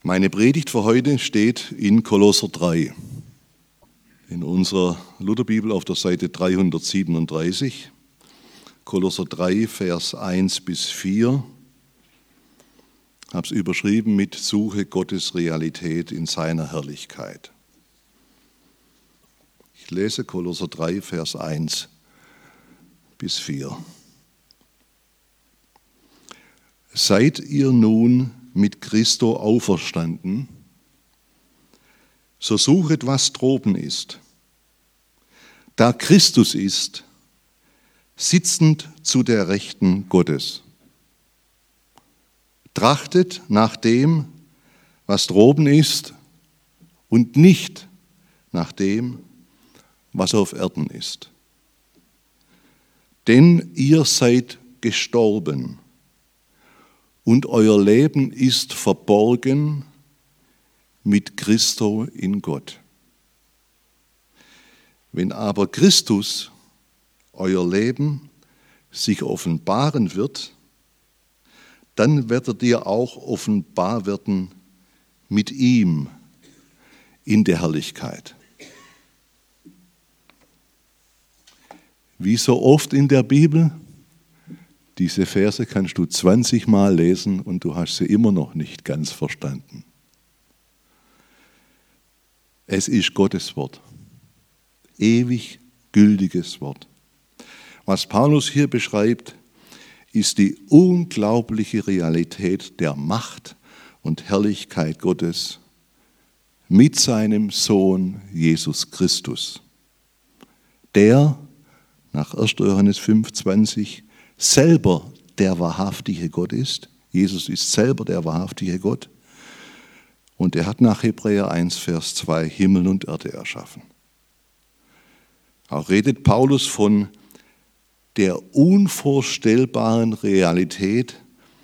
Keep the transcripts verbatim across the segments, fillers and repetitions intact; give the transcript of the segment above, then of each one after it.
Meine Predigt für heute steht in Kolosser drei. In unserer Lutherbibel auf der Seite dreihundertsiebenunddreißig. Kolosser drei, Vers eins bis vier. Ich habe es überschrieben mit Suche Gottes Realität in seiner Herrlichkeit. Ich lese Kolosser drei, Vers eins bis vier. Seid ihr nun mit Christo auferstanden, so suchet, was droben ist, da Christus ist, sitzend zu der Rechten Gottes. Trachtet nach dem, was droben ist, und nicht nach dem, was auf Erden ist. Denn ihr seid gestorben, und euer Leben ist verborgen mit Christo in Gott. Wenn aber Christus, euer Leben, sich offenbaren wird, dann werdet ihr auch offenbar werden mit ihm in der Herrlichkeit. Wie so oft in der Bibel, diese Verse kannst du zwanzig Mal lesen und du hast sie immer noch nicht ganz verstanden. Es ist Gottes Wort, ewig gültiges Wort. Was Paulus hier beschreibt, ist die unglaubliche Realität der Macht und Herrlichkeit Gottes mit seinem Sohn Jesus Christus, der nach erster Johannes fünf, zwanzig selber der wahrhaftige Gott ist. Jesus ist selber der wahrhaftige Gott. Und er hat nach Hebräer eins, Vers zwei Himmel und Erde erschaffen. Auch redet Paulus von der unvorstellbaren Realität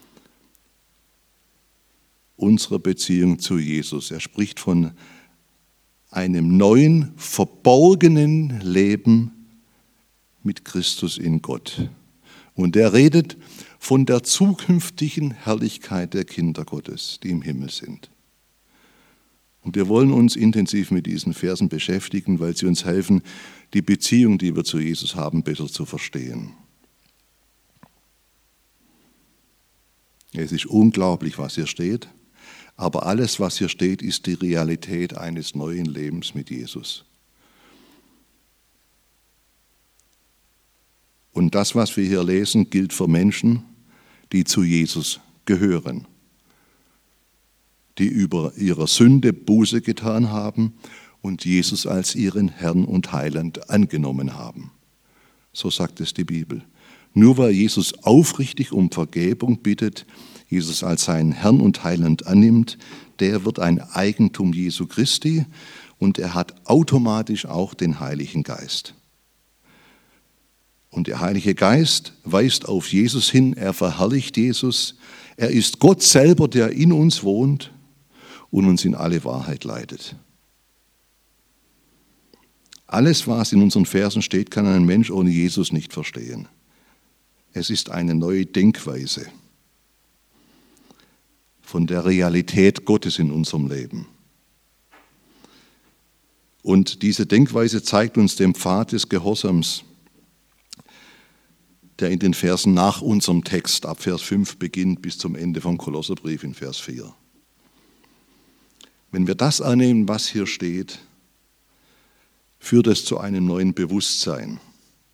unserer Beziehung zu Jesus. Er spricht von einem neuen, verborgenen Leben mit Christus in Gott. Und er redet von der zukünftigen Herrlichkeit der Kinder Gottes, die im Himmel sind. Und wir wollen uns intensiv mit diesen Versen beschäftigen, weil sie uns helfen, die Beziehung, die wir zu Jesus haben, besser zu verstehen. Es ist unglaublich, was hier steht, aber alles, was hier steht, ist die Realität eines neuen Lebens mit Jesus. Und das, was wir hier lesen, gilt für Menschen, die zu Jesus gehören, die über ihre Sünde Buße getan haben und Jesus als ihren Herrn und Heiland angenommen haben. So sagt es die Bibel. Nur weil Jesus aufrichtig um Vergebung bittet, Jesus als seinen Herrn und Heiland annimmt, der wird ein Eigentum Jesu Christi und er hat automatisch auch den Heiligen Geist. Und der Heilige Geist weist auf Jesus hin, er verherrlicht Jesus. Er ist Gott selber, der in uns wohnt und uns in alle Wahrheit leitet. Alles, was in unseren Versen steht, kann ein Mensch ohne Jesus nicht verstehen. Es ist eine neue Denkweise von der Realität Gottes in unserem Leben. Und diese Denkweise zeigt uns den Pfad des Gehorsams, der in den Versen nach unserem Text ab Vers fünf beginnt bis zum Ende vom Kolosserbrief in Vers vier. Wenn wir das annehmen, was hier steht, führt es zu einem neuen Bewusstsein.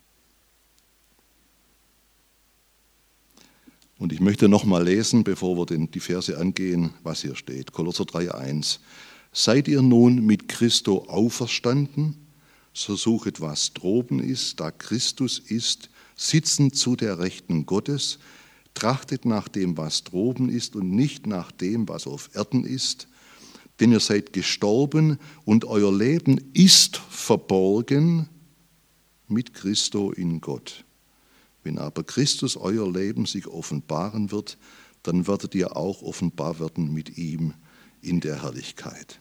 Und ich möchte nochmal lesen, bevor wir die Verse angehen, was hier steht. Kolosser drei, eins. Seid ihr nun mit Christo auferstanden, so suchet, was droben ist, da Christus ist, sitzend zu der Rechten Gottes, trachtet nach dem, was droben ist und nicht nach dem, was auf Erden ist, denn ihr seid gestorben und euer Leben ist verborgen mit Christo in Gott. Wenn aber Christus euer Leben sich offenbaren wird, dann werdet ihr auch offenbar werden mit ihm in der Herrlichkeit.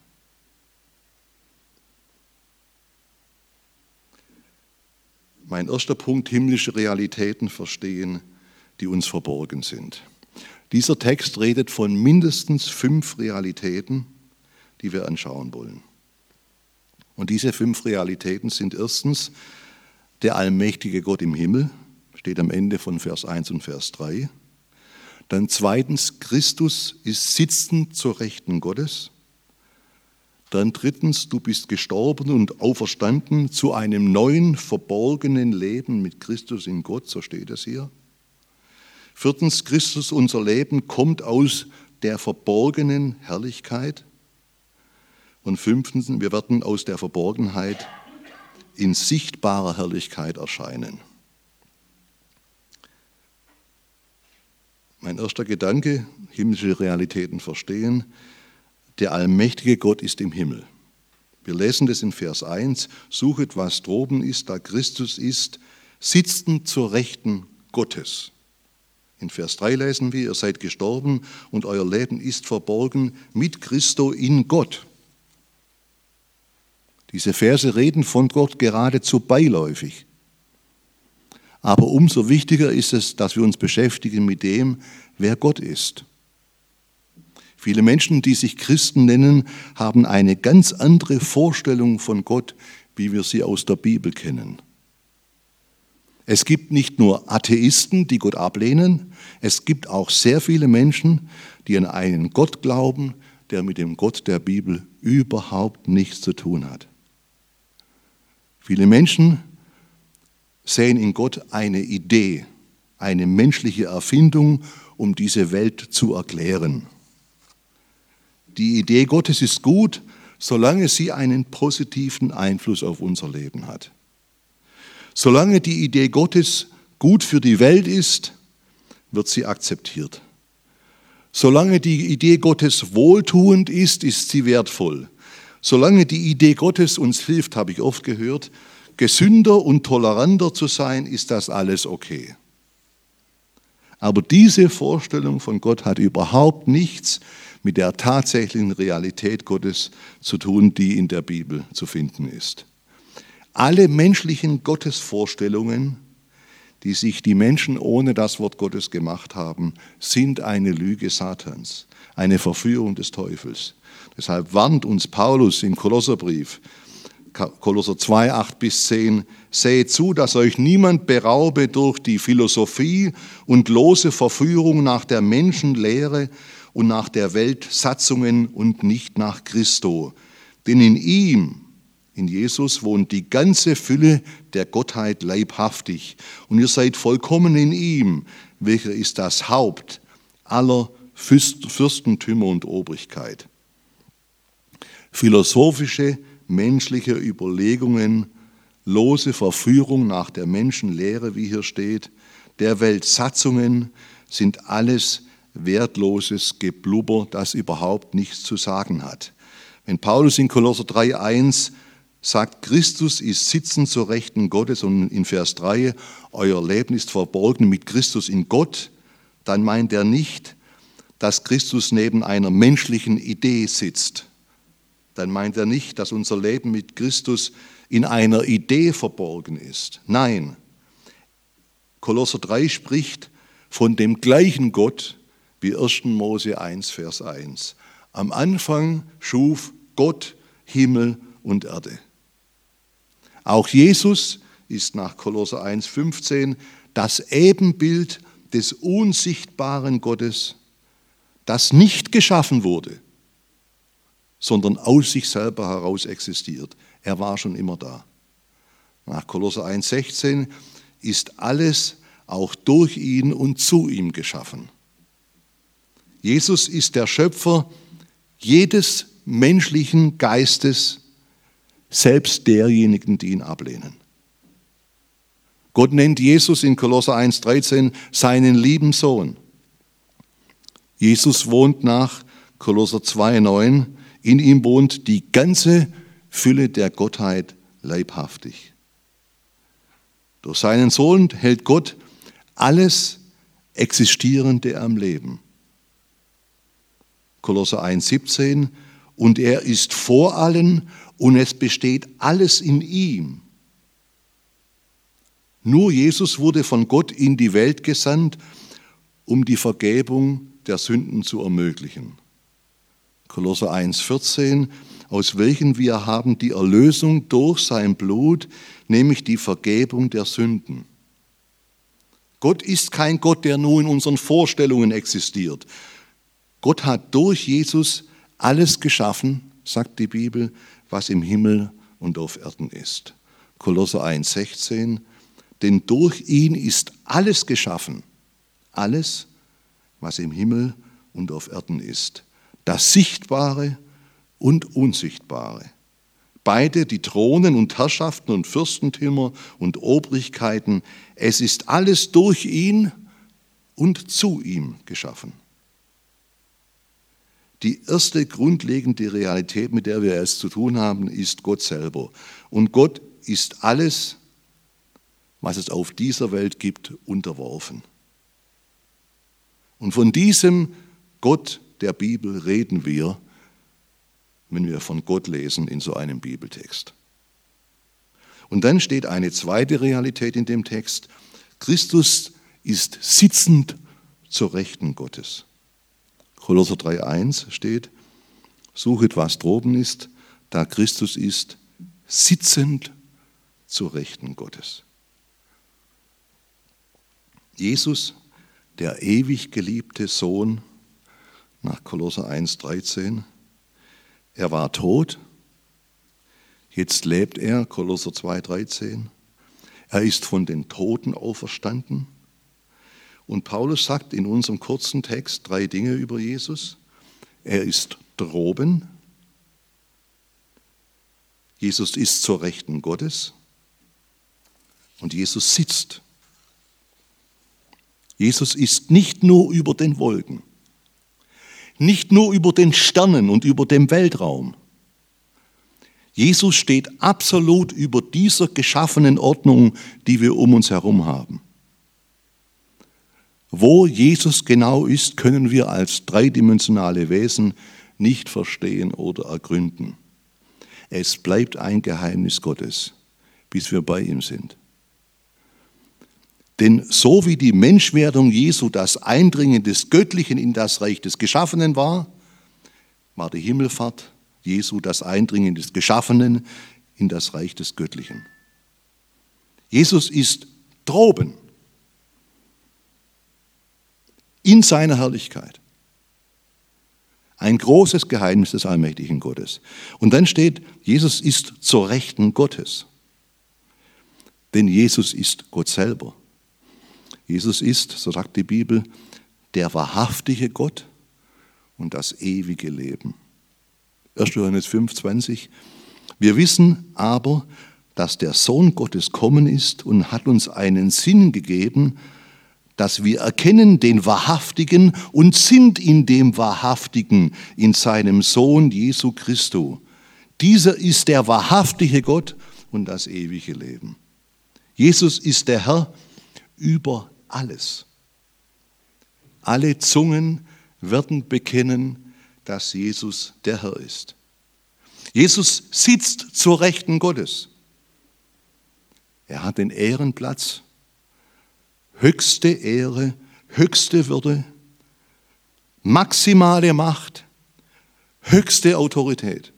Mein erster Punkt, himmlische Realitäten verstehen, die uns verborgen sind. Dieser Text redet von mindestens fünf Realitäten, die wir anschauen wollen. Und diese fünf Realitäten sind erstens der allmächtige Gott im Himmel, steht am Ende von Vers eins und Vers drei. Dann zweitens, Christus ist sitzend zur Rechten Gottes. Dann drittens, du bist gestorben und auferstanden zu einem neuen, verborgenen Leben mit Christus in Gott, so steht es hier. Viertens, Christus, unser Leben, kommt aus der verborgenen Herrlichkeit. Und fünftens, wir werden aus der Verborgenheit in sichtbarer Herrlichkeit erscheinen. Mein erster Gedanke, himmlische Realitäten verstehen, der allmächtige Gott ist im Himmel. Wir lesen das in Vers eins, suchet, was droben ist, da Christus ist, sitzend zur Rechten Gottes. In Vers drei lesen wir, ihr seid gestorben und euer Leben ist verborgen mit Christo in Gott. Diese Verse reden von Gott geradezu beiläufig. Aber umso wichtiger ist es, dass wir uns beschäftigen mit dem, wer Gott ist. Viele Menschen, die sich Christen nennen, haben eine ganz andere Vorstellung von Gott, wie wir sie aus der Bibel kennen. Es gibt nicht nur Atheisten, die Gott ablehnen, es gibt auch sehr viele Menschen, die an einen Gott glauben, der mit dem Gott der Bibel überhaupt nichts zu tun hat. Viele Menschen sehen in Gott eine Idee, eine menschliche Erfindung, um diese Welt zu erklären. Die Idee Gottes ist gut, solange sie einen positiven Einfluss auf unser Leben hat. Solange die Idee Gottes gut für die Welt ist, wird sie akzeptiert. Solange die Idee Gottes wohltuend ist, ist sie wertvoll. Solange die Idee Gottes uns hilft, habe ich oft gehört, gesünder und toleranter zu sein, ist das alles okay. Aber diese Vorstellung von Gott hat überhaupt nichts mit der tatsächlichen Realität Gottes zu tun, die in der Bibel zu finden ist. Alle menschlichen Gottesvorstellungen, die sich die Menschen ohne das Wort Gottes gemacht haben, sind eine Lüge Satans, eine Verführung des Teufels. Deshalb warnt uns Paulus im Kolosserbrief, Kolosser zwei, acht bis zehn, seht zu, dass euch niemand beraube durch die Philosophie und lose Verführung nach der Menschenlehre und nach der Welt Satzungen und nicht nach Christo. Denn in ihm, in Jesus, wohnt die ganze Fülle der Gottheit leibhaftig. Und ihr seid vollkommen in ihm, welcher ist das Haupt aller Fürstentümer und Obrigkeit. Philosophische, menschliche Überlegungen, lose Verführung nach der Menschenlehre, wie hier steht, der Welt Satzungen, sind alles wertloses Geblubber, das überhaupt nichts zu sagen hat. Wenn Paulus in Kolosser drei, eins sagt, Christus ist sitzend zur Rechten Gottes und in Vers drei, euer Leben ist verborgen mit Christus in Gott, dann meint er nicht, dass Christus neben einer menschlichen Idee sitzt. Dann meint er nicht, dass unser Leben mit Christus in einer Idee verborgen ist. Nein, Kolosser drei spricht von dem gleichen Gott wie erster Mose eins, Vers eins. Am Anfang schuf Gott Himmel und Erde. Auch Jesus ist nach Kolosser eins, fünfzehn das Ebenbild des unsichtbaren Gottes, das nicht geschaffen wurde, sondern aus sich selber heraus existiert. Er war schon immer da. Nach Kolosser eins, sechzehn ist alles auch durch ihn und zu ihm geschaffen. Jesus ist der Schöpfer jedes menschlichen Geistes, selbst derjenigen, die ihn ablehnen. Gott nennt Jesus in Kolosser eins, dreizehn seinen lieben Sohn. Jesus wohnt nach Kolosser zwei, neun, in ihm wohnt die ganze Fülle der Gottheit leibhaftig. Durch seinen Sohn hält Gott alles Existierende am Leben. Kolosser eins, siebzehn, und er ist vor allen und es besteht alles in ihm. Nur Jesus wurde von Gott in die Welt gesandt, um die Vergebung der Sünden zu ermöglichen. Kolosser eins vierzehn, aus welchen wir haben die Erlösung durch sein Blut, nämlich die Vergebung der Sünden. Gott ist kein Gott, der nur in unseren Vorstellungen existiert. Gott hat durch Jesus alles geschaffen, sagt die Bibel, was im Himmel und auf Erden ist. Kolosser eins sechzehn, denn durch ihn ist alles geschaffen, alles, was im Himmel und auf Erden ist, das Sichtbare und Unsichtbare. Beide, die Thronen und Herrschaften und Fürstentümer und Obrigkeiten, es ist alles durch ihn und zu ihm geschaffen. Die erste grundlegende Realität, mit der wir es zu tun haben, ist Gott selber. Und Gott ist alles, was es auf dieser Welt gibt, unterworfen. Und von diesem Gott der Bibel reden wir, wenn wir von Gott lesen in so einem Bibeltext. Und dann steht eine zweite Realität in dem Text. Christus ist sitzend zur Rechten Gottes. Kolosser drei eins steht, suchet, was droben ist, da Christus ist, sitzend zur Rechten Gottes. Jesus, der ewig geliebte Sohn, nach Kolosser eins dreizehn, er war tot, jetzt lebt er, Kolosser zwei dreizehn, er ist von den Toten auferstanden. Und Paulus sagt in unserem kurzen Text drei Dinge über Jesus. Er ist droben, Jesus ist zur Rechten Gottes und Jesus sitzt. Jesus ist nicht nur über den Wolken, nicht nur über den Sternen und über dem Weltraum. Jesus steht absolut über dieser geschaffenen Ordnung, die wir um uns herum haben. Wo Jesus genau ist, können wir als dreidimensionale Wesen nicht verstehen oder ergründen. Es bleibt ein Geheimnis Gottes, bis wir bei ihm sind. Denn so wie die Menschwerdung Jesu das Eindringen des Göttlichen in das Reich des Geschaffenen war, war die Himmelfahrt Jesu das Eindringen des Geschaffenen in das Reich des Göttlichen. Jesus ist droben in seiner Herrlichkeit. Ein großes Geheimnis des allmächtigen Gottes. Und dann steht, Jesus ist zur Rechten Gottes. Denn Jesus ist Gott selber. Jesus ist, so sagt die Bibel, der wahrhaftige Gott und das ewige Leben. erster Johannes fünf zwanzig. Wir wissen aber, dass der Sohn Gottes kommen ist und hat uns einen Sinn gegeben, dass wir erkennen den Wahrhaftigen und sind in dem Wahrhaftigen, in seinem Sohn Jesu Christo. Dieser ist der wahrhaftige Gott und das ewige Leben. Jesus ist der Herr über alles. Alle Zungen werden bekennen, dass Jesus der Herr ist. Jesus sitzt zur Rechten Gottes. Er hat den Ehrenplatz, höchste Ehre, höchste Würde, maximale Macht, höchste Autorität.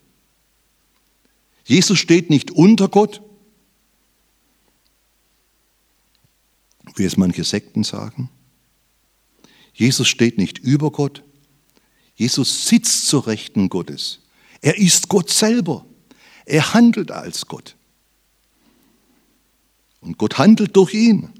Jesus steht nicht unter Gott, wie es manche Sekten sagen. Jesus steht nicht über Gott. Jesus sitzt zur Rechten Gottes. Er ist Gott selber. Er handelt als Gott. Und Gott handelt durch ihn.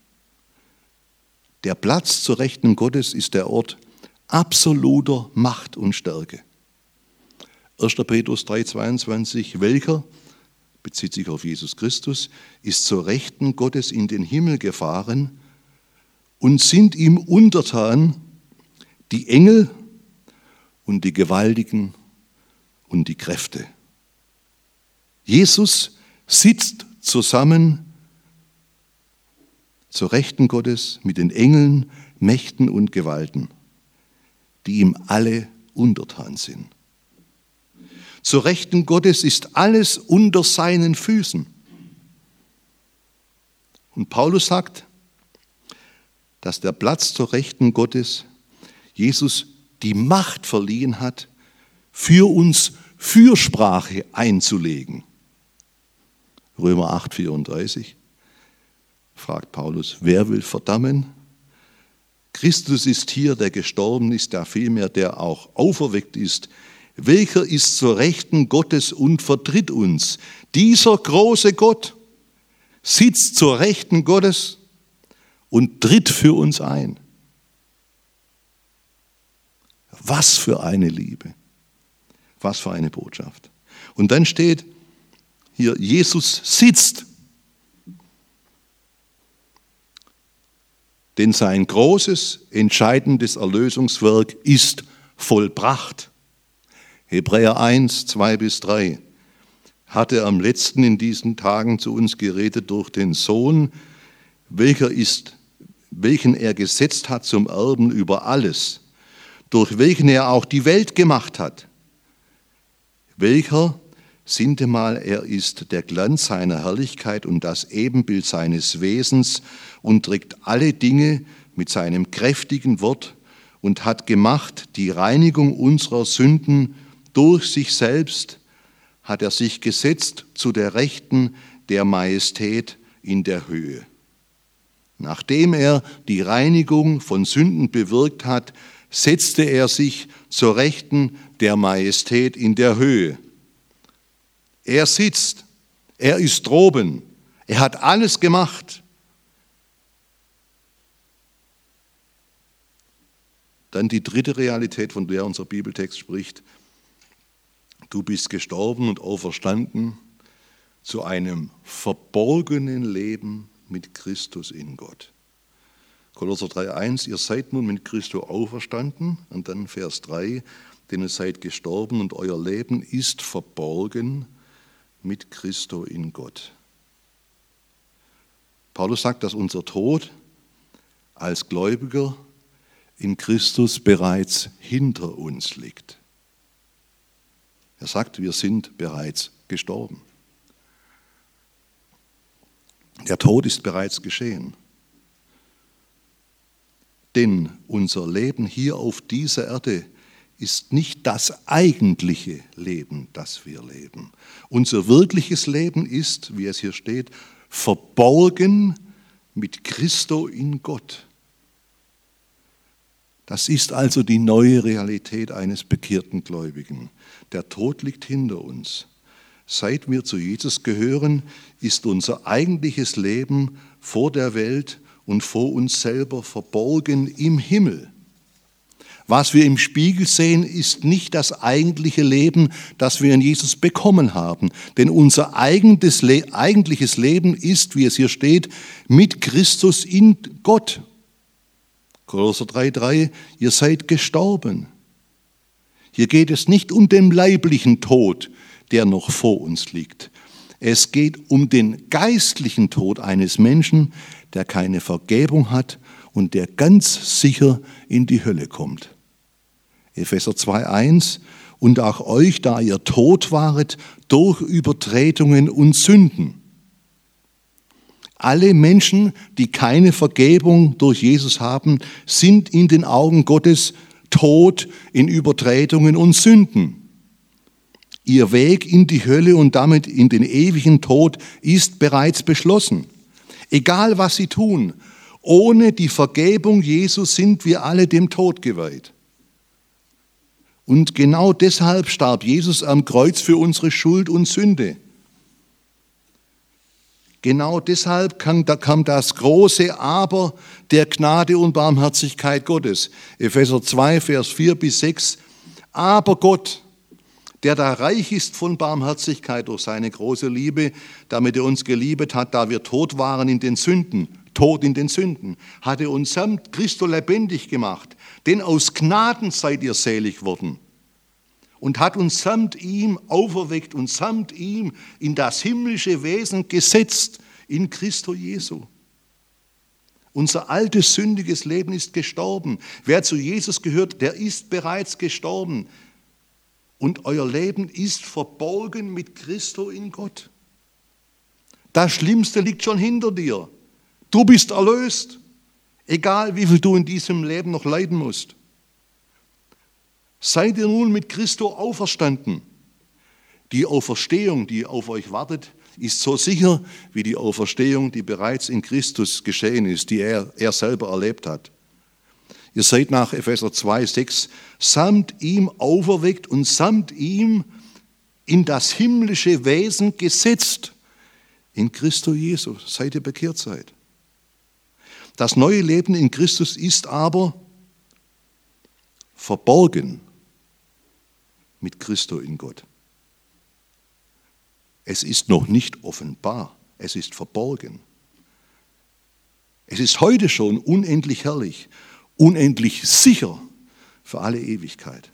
Der Platz zur Rechten Gottes ist der Ort absoluter Macht und Stärke. erster Petrus drei zweiundzwanzig, welcher, bezieht sich auf Jesus Christus, ist zur Rechten Gottes in den Himmel gefahren und sind ihm untertan die Engel und die Gewaltigen und die Kräfte. Jesus sitzt zusammen zur Rechten Gottes mit den Engeln, Mächten und Gewalten, die ihm alle untertan sind. Zur Rechten Gottes ist alles unter seinen Füßen. Und Paulus sagt, dass der Platz zur Rechten Gottes Jesus die Macht verliehen hat, für uns Fürsprache einzulegen. Römer acht, vierunddreißig fragt Paulus, wer will verdammen? Christus ist hier, der gestorben ist, da vielmehr der auch auferweckt ist. Welcher ist zur Rechten Gottes und vertritt uns? Dieser große Gott sitzt zur Rechten Gottes und tritt für uns ein. Was für eine Liebe, was für eine Botschaft. Und dann steht hier, Jesus sitzt, denn sein großes, entscheidendes Erlösungswerk ist vollbracht. Hebräer eins, zwei bis drei hat er am letzten in diesen Tagen zu uns geredet durch den Sohn, welcher ist, welchen er gesetzt hat zum Erben über alles, durch welchen er auch die Welt gemacht hat. Welcher, sintemal, er ist der Glanz seiner Herrlichkeit und das Ebenbild seines Wesens und trägt alle Dinge mit seinem kräftigen Wort und hat gemacht die Reinigung unserer Sünden durch sich selbst, hat er sich gesetzt zu der Rechten der Majestät in der Höhe. Nachdem er die Reinigung von Sünden bewirkt hat, setzte er sich zur Rechten der Majestät in der Höhe. Er sitzt, er ist droben, er hat alles gemacht. Dann die dritte Realität, von der unser Bibeltext spricht. Du bist gestorben und auferstanden zu einem verborgenen Leben mit Christus in Gott. Kolosser drei, eins, ihr seid nun mit Christus auferstanden. Und dann Vers drei, denn ihr seid gestorben und euer Leben ist verborgen mit Christus in Gott. Paulus sagt, dass unser Tod als Gläubiger in Christus bereits hinter uns liegt. Er sagt, wir sind bereits gestorben. Der Tod ist bereits geschehen. Denn unser Leben hier auf dieser Erde ist nicht das eigentliche Leben, das wir leben. Unser wirkliches Leben ist, wie es hier steht, verborgen mit Christo in Gott. Das ist also die neue Realität eines bekehrten Gläubigen. Der Tod liegt hinter uns. Seit wir zu Jesus gehören, ist unser eigentliches Leben vor der Welt und vor uns selber verborgen im Himmel. Was wir im Spiegel sehen, ist nicht das eigentliche Leben, das wir in Jesus bekommen haben. Denn unser eigentliches Leben ist, wie es hier steht, mit Christus in Gott. Kolosser drei, drei, ihr seid gestorben. Hier geht es nicht um den leiblichen Tod, der noch vor uns liegt. Es geht um den geistlichen Tod eines Menschen, der keine Vergebung hat und der ganz sicher in die Hölle kommt. Epheser zwei, eins, und auch euch, da ihr tot waret durch Übertretungen und Sünden. Alle Menschen, die keine Vergebung durch Jesus haben, sind in den Augen Gottes tot in Übertretungen und Sünden. Ihr Weg in die Hölle und damit in den ewigen Tod ist bereits beschlossen. Egal was sie tun, ohne die Vergebung Jesu sind wir alle dem Tod geweiht. Und genau deshalb starb Jesus am Kreuz für unsere Schuld und Sünde. Genau deshalb kam das große Aber der Gnade und Barmherzigkeit Gottes. Epheser zwei, Vers vier bis sechs. Aber Gott, der da reich ist von Barmherzigkeit durch seine große Liebe, damit er uns geliebt hat, da wir tot waren in den Sünden, tot in den Sünden, hat er uns samt Christo lebendig gemacht. Denn aus Gnaden seid ihr selig worden. Und hat uns samt ihm auferweckt und samt ihm in das himmlische Wesen gesetzt, in Christo Jesu. Unser altes, sündiges Leben ist gestorben. Wer zu Jesus gehört, der ist bereits gestorben. Und euer Leben ist verborgen mit Christo in Gott. Das Schlimmste liegt schon hinter dir. Du bist erlöst, egal wie viel du in diesem Leben noch leiden musst. Seid ihr nun mit Christo auferstanden? Die Auferstehung, die auf euch wartet, ist so sicher wie die Auferstehung, die bereits in Christus geschehen ist, die er, er selber erlebt hat. Ihr seid nach Epheser zwei, sechs samt ihm auferweckt und samt ihm in das himmlische Wesen gesetzt. In Christo Jesu, seit ihr bekehrt seid. Das neue Leben in Christus ist aber verborgen mit Christo in Gott. Es ist noch nicht offenbar, es ist verborgen. Es ist heute schon unendlich herrlich, unendlich sicher für alle Ewigkeit.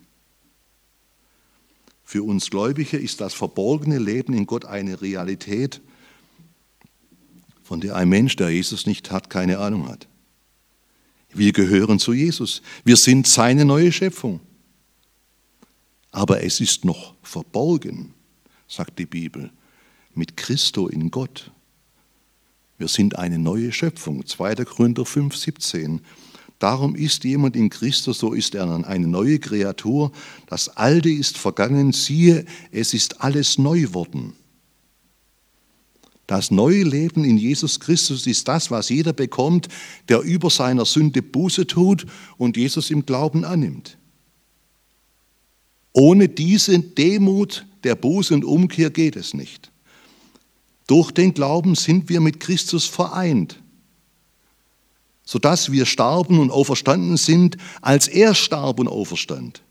Für uns Gläubige ist das verborgene Leben in Gott eine Realität, von der ein Mensch, der Jesus nicht hat, keine Ahnung hat. Wir gehören zu Jesus, wir sind seine neue Schöpfung. Aber es ist noch verborgen, sagt die Bibel, mit Christo in Gott. Wir sind eine neue Schöpfung, zweiter Korinther fünf, siebzehn. Darum ist jemand in Christus, so ist er eine neue Kreatur. Das Alte ist vergangen, siehe, es ist alles neu worden. Das neue Leben in Jesus Christus ist das, was jeder bekommt, der über seiner Sünde Buße tut und Jesus im Glauben annimmt. Ohne diese Demut der Buße und Umkehr geht es nicht. Durch den Glauben sind wir mit Christus vereint, sodass wir starben und auferstanden sind, als er starb und auferstand.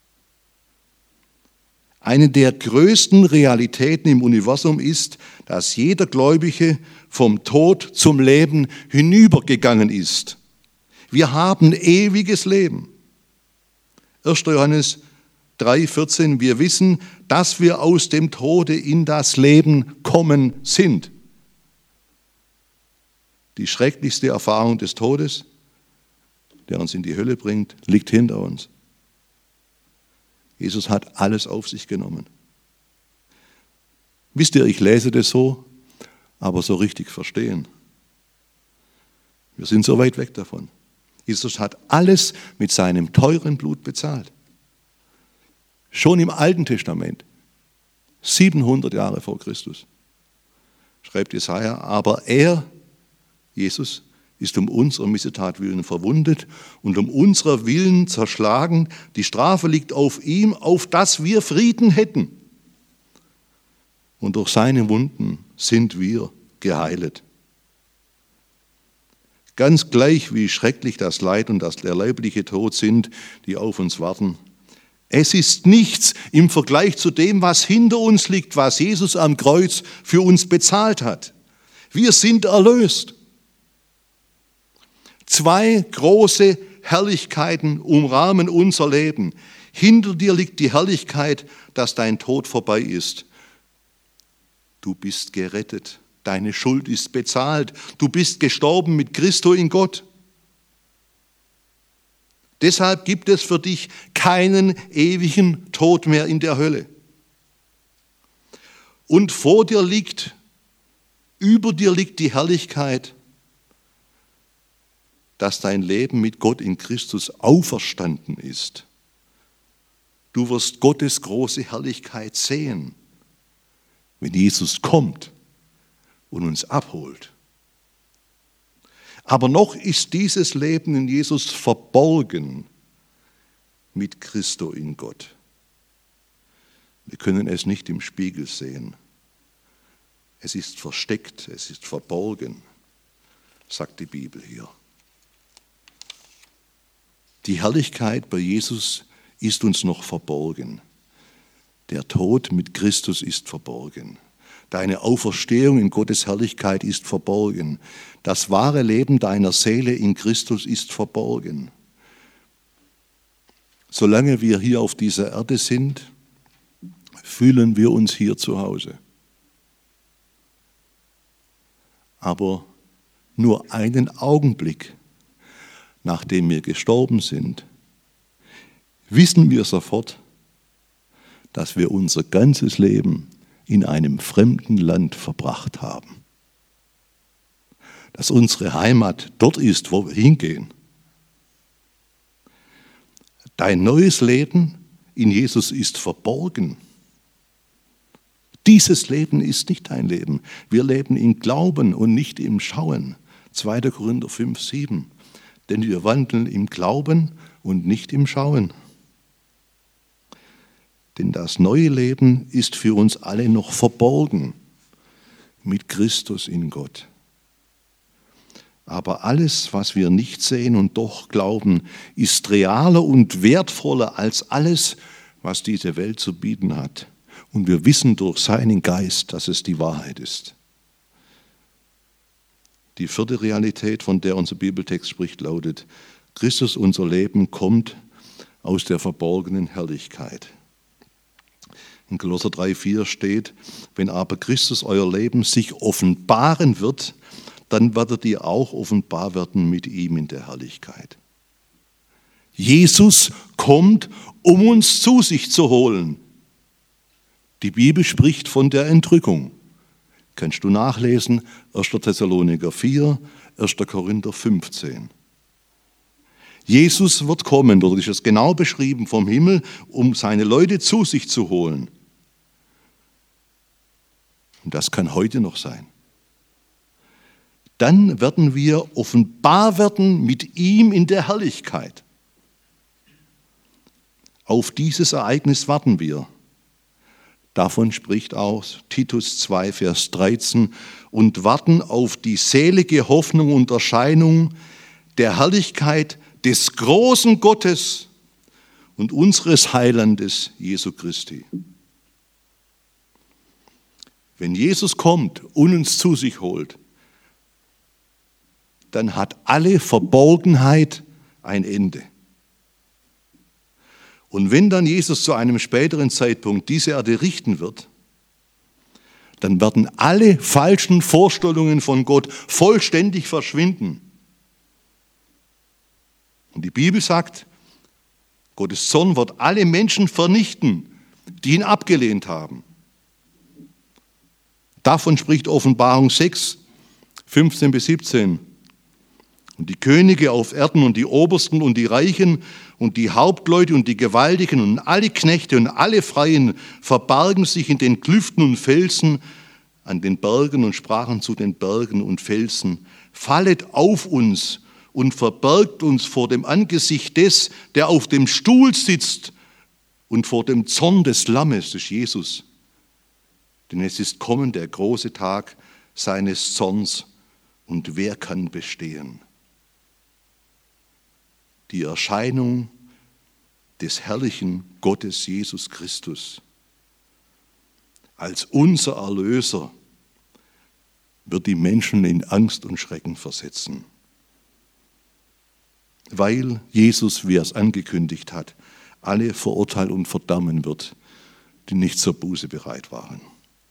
Eine der größten Realitäten im Universum ist, dass jeder Gläubige vom Tod zum Leben hinübergegangen ist. Wir haben ewiges Leben. erster Johannes drei, vierzehn, wir wissen, dass wir aus dem Tode in das Leben kommen sind. Die schrecklichste Erfahrung des Todes, der uns in die Hölle bringt, liegt hinter uns. Jesus hat alles auf sich genommen. Wisst ihr, ich lese das so, aber so richtig verstehen. Wir sind so weit weg davon. Jesus hat alles mit seinem teuren Blut bezahlt. Schon im Alten Testament, siebenhundert Jahre vor Christus, schreibt Jesaja, aber er, Jesus, ist um unserer Missetat willen verwundet und um unserer Willen zerschlagen. Die Strafe liegt auf ihm, auf dass wir Frieden hätten. Und durch seine Wunden sind wir geheilt. Ganz gleich, wie schrecklich das Leid und das, der leibliche Tod sind, die auf uns warten. Es ist nichts im Vergleich zu dem, was hinter uns liegt, was Jesus am Kreuz für uns bezahlt hat. Wir sind erlöst. Zwei große Herrlichkeiten umrahmen unser Leben. Hinter dir liegt die Herrlichkeit, dass dein Tod vorbei ist. Du bist gerettet, deine Schuld ist bezahlt, du bist gestorben mit Christo in Gott. Deshalb gibt es für dich keinen ewigen Tod mehr in der Hölle. Und vor dir liegt, über dir liegt die Herrlichkeit, dass dein Leben mit Gott in Christus auferstanden ist. Du wirst Gottes große Herrlichkeit sehen, wenn Jesus kommt und uns abholt. Aber noch ist dieses Leben in Jesus verborgen mit Christo in Gott. Wir können es nicht im Spiegel sehen. Es ist versteckt, es ist verborgen, sagt die Bibel hier. Die Herrlichkeit bei Jesus ist uns noch verborgen. Der Tod mit Christus ist verborgen. Deine Auferstehung in Gottes Herrlichkeit ist verborgen. Das wahre Leben deiner Seele in Christus ist verborgen. Solange wir hier auf dieser Erde sind, fühlen wir uns hier zu Hause. Aber nur einen Augenblick, nachdem wir gestorben sind, wissen wir sofort, dass wir unser ganzes Leben in einem fremden Land verbracht haben. Dass unsere Heimat dort ist, wo wir hingehen. Dein neues Leben in Jesus ist verborgen. Dieses Leben ist nicht dein Leben. Wir leben im Glauben und nicht im Schauen. zweiter Korinther fünf, sieben. Denn wir wandeln im Glauben und nicht im Schauen. Denn das neue Leben ist für uns alle noch verborgen mit Christus in Gott. Aber alles, was wir nicht sehen und doch glauben, ist realer und wertvoller als alles, was diese Welt zu bieten hat. Und wir wissen durch seinen Geist, dass es die Wahrheit ist. Die vierte Realität, von der unser Bibeltext spricht, lautet: Christus, unser Leben, kommt aus der verborgenen Herrlichkeit. In Kolosser drei, vier steht: Wenn aber Christus euer Leben sich offenbaren wird, dann werdet ihr auch offenbar werden mit ihm in der Herrlichkeit. Jesus kommt, um uns zu sich zu holen. Die Bibel spricht von der Entrückung. Kannst du nachlesen, erster Thessaloniker vier, erster Korinther fünfzehn. Jesus wird kommen, dort ist es genau beschrieben, vom Himmel, um seine Leute zu sich zu holen. Und das kann heute noch sein. Dann werden wir offenbar werden mit ihm in der Herrlichkeit. Auf dieses Ereignis warten wir. Davon spricht auch Titus zwei, Vers dreizehn, und warten auf die selige Hoffnung und Erscheinung der Herrlichkeit des großen Gottes und unseres Heilandes Jesu Christi. Wenn Jesus kommt und uns zu sich holt, dann hat alle Verborgenheit ein Ende. Und wenn dann Jesus zu einem späteren Zeitpunkt diese Erde richten wird, dann werden alle falschen Vorstellungen von Gott vollständig verschwinden. Und die Bibel sagt, Gottes Zorn wird alle Menschen vernichten, die ihn abgelehnt haben. Davon spricht Offenbarung sechs, fünfzehn bis siebzehn. Und die Könige auf Erden und die Obersten und die Reichen und die Hauptleute und die Gewaltigen und alle Knechte und alle Freien verbargen sich in den Klüften und Felsen an den Bergen und sprachen zu den Bergen und Felsen: Fallet auf uns und verbergt uns vor dem Angesicht des, der auf dem Stuhl sitzt, und vor dem Zorn des Lammes, des Jesus. Denn es ist kommen der große Tag seines Zorns, und wer kann bestehen? Die Erscheinung des herrlichen Gottes Jesus Christus als unser Erlöser wird die Menschen in Angst und Schrecken versetzen, weil Jesus, wie er es angekündigt hat, alle verurteilen und verdammen wird, die nicht zur Buße bereit waren.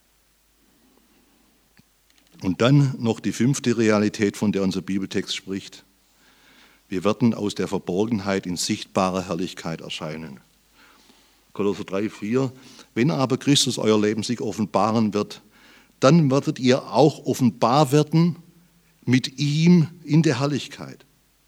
Und dann noch die fünfte Realität, von der unser Bibeltext spricht: Wir werden aus der Verborgenheit in sichtbarer Herrlichkeit erscheinen. Kolosser drei, vier. Wenn aber Christus euer Leben sich offenbaren wird, dann werdet ihr auch offenbar werden mit ihm in der Herrlichkeit.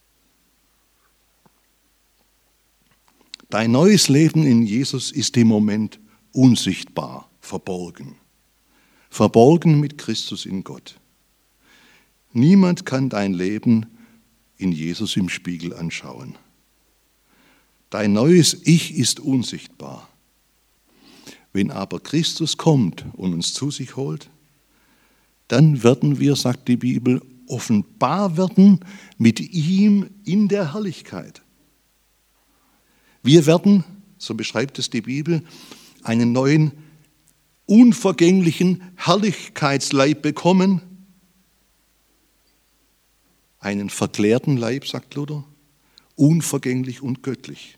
Dein neues Leben in Jesus ist im Moment unsichtbar, verborgen. Verborgen mit Christus in Gott. Niemand kann dein Leben in Jesus im Spiegel anschauen. Dein neues Ich ist unsichtbar. Wenn aber Christus kommt und uns zu sich holt, dann werden wir, sagt die Bibel, offenbar werden mit ihm in der Herrlichkeit. Wir werden, so beschreibt es die Bibel, einen neuen, unvergänglichen Herrlichkeitsleib bekommen. Einen verklärten Leib, sagt Luther, unvergänglich und göttlich.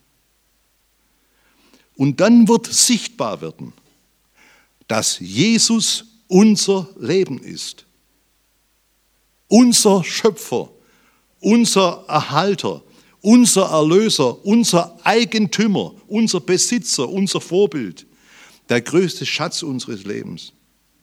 Und dann wird sichtbar werden, dass Jesus unser Leben ist. Unser Schöpfer, unser Erhalter, unser Erlöser, unser Eigentümer, unser Besitzer, unser Vorbild, der größte Schatz unseres Lebens.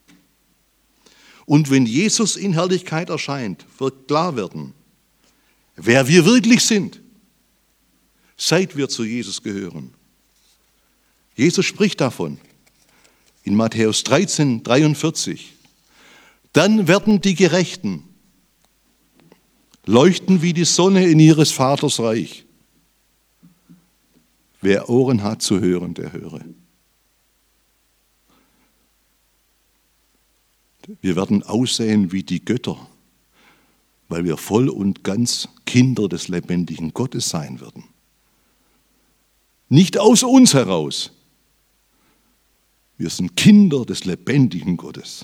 Und wenn Jesus in Herrlichkeit erscheint, wird klar werden, wer wir wirklich sind, seit wir zu Jesus gehören. Jesus spricht davon in Matthäus dreizehn, dreiundvierzig. Dann werden die Gerechten leuchten wie die Sonne in ihres Vaters Reich. Wer Ohren hat zu hören, der höre. Wir werden aussehen wie die Götter, weil wir voll und ganz Kinder des lebendigen Gottes sein werden. Nicht aus uns heraus. Wir sind Kinder des lebendigen Gottes.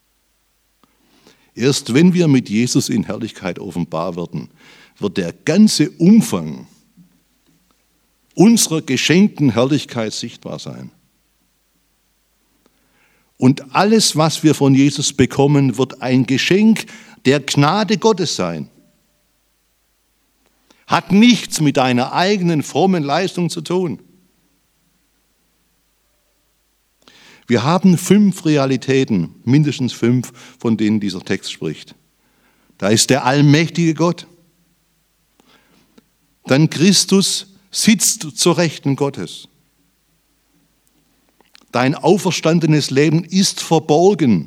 Erst wenn wir mit Jesus in Herrlichkeit offenbar werden, wird der ganze Umfang unserer geschenkten Herrlichkeit sichtbar sein. Und alles, was wir von Jesus bekommen, wird ein Geschenk der Gnade Gottes sein. Hat nichts mit deiner eigenen frommen Leistung zu tun. Wir haben fünf Realitäten, mindestens fünf, von denen dieser Text spricht. Da ist der allmächtige Gott. Dann Christus sitzt zur Rechten Gottes. Dein auferstandenes Leben ist verborgen.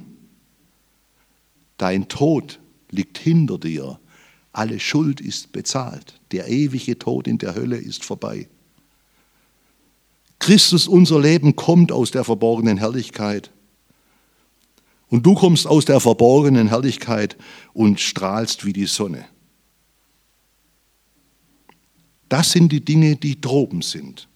Dein Tod liegt hinter dir. Alle Schuld ist bezahlt. Der ewige Tod in der Hölle ist vorbei. Christus, unser Leben, kommt aus der verborgenen Herrlichkeit. Und du kommst aus der verborgenen Herrlichkeit und strahlst wie die Sonne. Das sind die Dinge, die droben sind.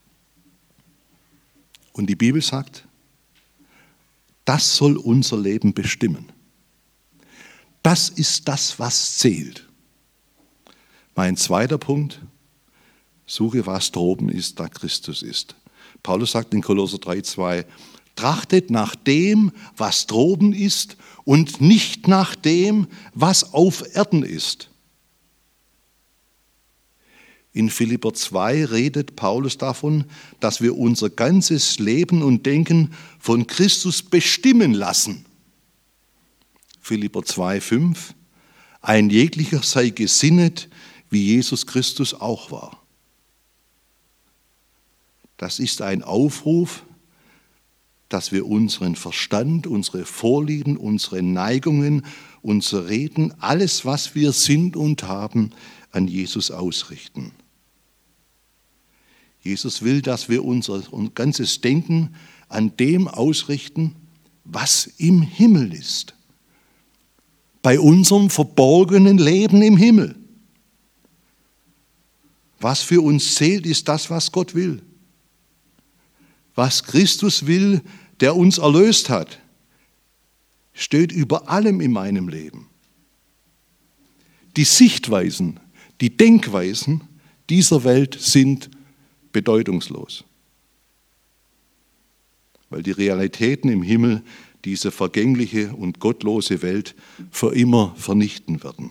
Und die Bibel sagt, das soll unser Leben bestimmen. Das ist das, was zählt. Mein zweiter Punkt, suche, was droben ist, da Christus ist. Paulus sagt in Kolosser drei, zwei, trachtet nach dem, was droben ist und nicht nach dem, was auf Erden ist. In Philipper zwei redet Paulus davon, dass wir unser ganzes Leben und Denken von Christus bestimmen lassen. Philipper zwei, fünf, ein jeglicher sei gesinnet, wie Jesus Christus auch war. Das ist ein Aufruf, dass wir unseren Verstand, unsere Vorlieben, unsere Neigungen, unser Reden, alles, was wir sind und haben, an Jesus ausrichten. Jesus will, dass wir unser ganzes Denken an dem ausrichten, was im Himmel ist. Bei unserem verborgenen Leben im Himmel. Was für uns zählt, ist das, was Gott will. Was Christus will, der uns erlöst hat, steht über allem in meinem Leben. Die Sichtweisen, die Denkweisen dieser Welt sind bedeutungslos. Weil die Realitäten im Himmel diese vergängliche und gottlose Welt für immer vernichten werden.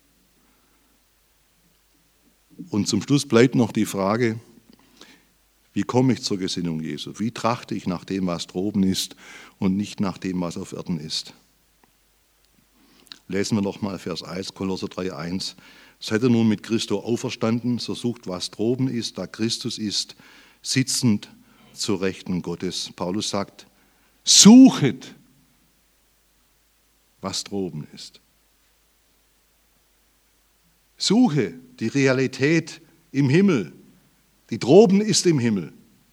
Und zum Schluss bleibt noch die Frage, wie komme ich zur Gesinnung Jesu? Wie trachte ich nach dem, was droben ist und nicht nach dem, was auf Erden ist? Lesen wir nochmal Vers eins, Kolosser drei, eins. Seid ihr nun mit Christo auferstanden, so sucht, was droben ist, da Christus ist, sitzend zur Rechten Gottes. Paulus sagt, suchet, was droben ist. Suche die Realität im Himmel. Die droben ist im Himmel.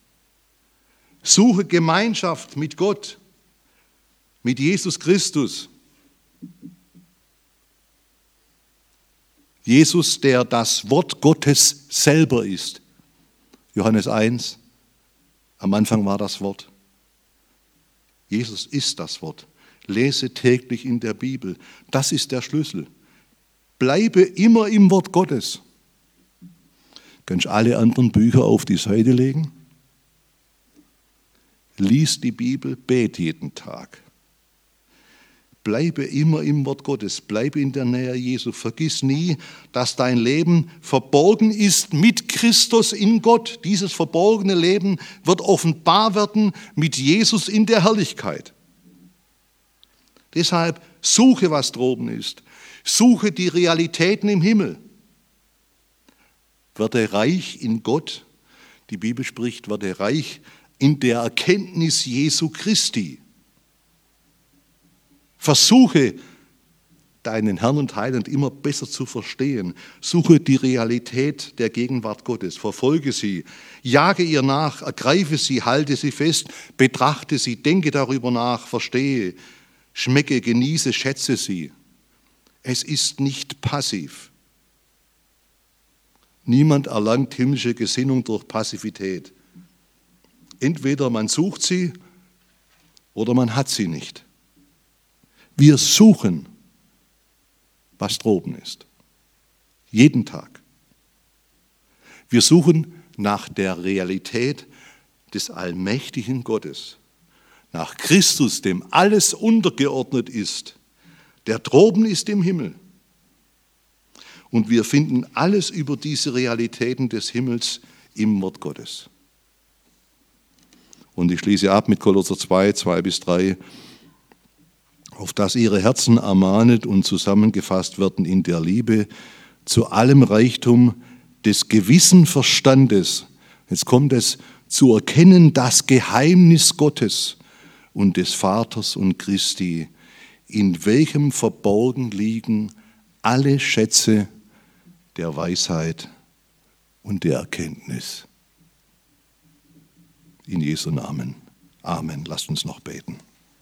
Suche Gemeinschaft mit Gott, mit Jesus Christus. Jesus, der das Wort Gottes selber ist. Johannes eins, am Anfang war das Wort. Jesus ist das Wort. Lese täglich in der Bibel. Das ist der Schlüssel. Bleibe immer im Wort Gottes. Kannst alle anderen Bücher auf die Seite legen? Lies die Bibel, bete jeden Tag. Bleibe immer im Wort Gottes, bleibe in der Nähe Jesu. Vergiss nie, dass dein Leben verborgen ist mit Christus in Gott. Dieses verborgene Leben wird offenbar werden mit Jesus in der Herrlichkeit. Deshalb suche, was droben ist. Suche die Realitäten im Himmel. Werde reich in Gott. Die Bibel spricht, werde reich in der Erkenntnis Jesu Christi. Versuche, deinen Herrn und Heiland immer besser zu verstehen. Suche die Realität der Gegenwart Gottes, verfolge sie, jage ihr nach, ergreife sie, halte sie fest, betrachte sie, denke darüber nach, verstehe, schmecke, genieße, schätze sie. Es ist nicht passiv. Niemand erlangt himmlische Gesinnung durch Passivität. Entweder man sucht sie oder man hat sie nicht. Wir suchen, was droben ist. Jeden Tag. Wir suchen nach der Realität des allmächtigen Gottes, nach Christus, dem alles untergeordnet ist, der droben ist im Himmel. Und wir finden alles über diese Realitäten des Himmels im Wort Gottes. Und ich schließe ab mit Kolosser zwei, zwei bis drei. Auf dass ihre Herzen ermahnet und zusammengefasst werden in der Liebe zu allem Reichtum des gewissen Verstandes. Jetzt kommt es, zu erkennen das Geheimnis Gottes und des Vaters und Christi, in welchem verborgen liegen alle Schätze der Weisheit und der Erkenntnis. In Jesu Namen. Amen. Lasst uns noch beten.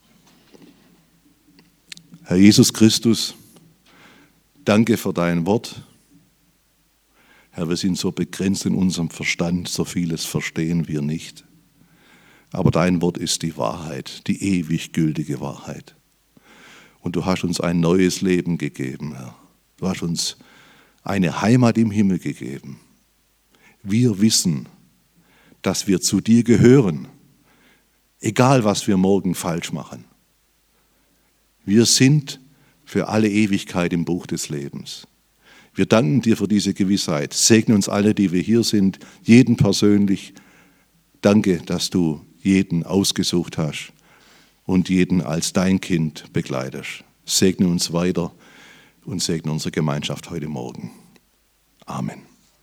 Herr Jesus Christus, danke für dein Wort. Herr, wir sind so begrenzt in unserem Verstand, so vieles verstehen wir nicht. Aber dein Wort ist die Wahrheit, die ewig gültige Wahrheit. Und du hast uns ein neues Leben gegeben, Herr. Du hast uns eine Heimat im Himmel gegeben. Wir wissen, dass wir zu dir gehören, egal was wir morgen falsch machen. Wir sind für alle Ewigkeit im Buch des Lebens. Wir danken dir für diese Gewissheit. Segne uns alle, die wir hier sind, jeden persönlich. Danke, dass du jeden ausgesucht hast und jeden als dein Kind begleitest. Segne uns weiter und segne unsere Gemeinschaft heute Morgen. Amen.